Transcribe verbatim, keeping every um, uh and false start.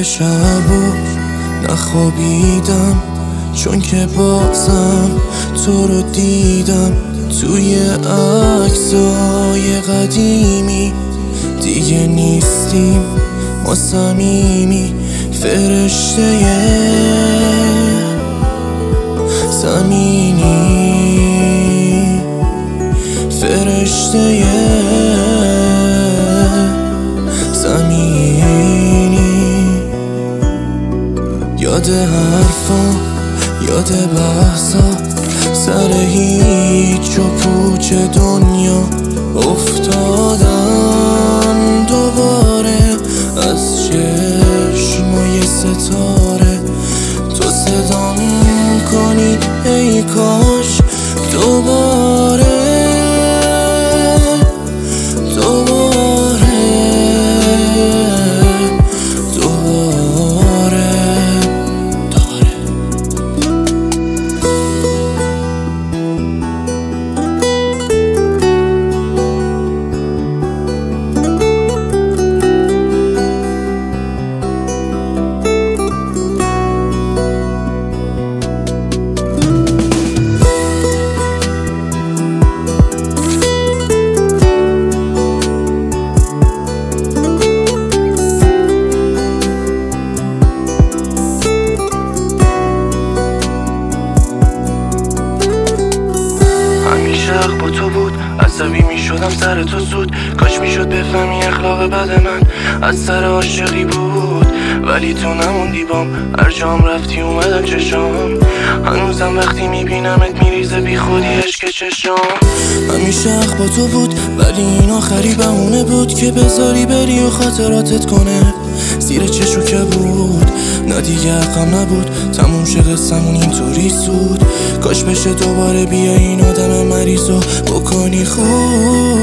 شبو نخوابیدم چون که بازم تو رو دیدم توی عکسای قدیمی. دیگه نیستیم ما صمیمی، فرشته زمینی، فرشته زمینی. یاد حرفا، یاد بحثا، سر هیچ و پوچ دنیا افتادم دوباره از چشمای ستاره. تو صدام کنی ای کاش دوباره دوباره دوباره دوباره. همیشه حق با تو بود، عصبی می شدم سر تو زود. کاش می شد بفهمی اخلاق بد من از سر عاشقی بود، ولی تو نموندی بام. هر جام رفتی اومدم چشام، هنوزم وقتی می بینمت می ریزه بی خودی عشق چشام. همیشه حق با تو بود ولی این آخری بهونه بود که بذاری بری و خاطراتت کنه زیر چشو که بود. نه دیگه حقم نبود، تموم شه قصمون اینطوری سود. کاش بشه دوباره بیای این آدم مریضو بکنی خوب.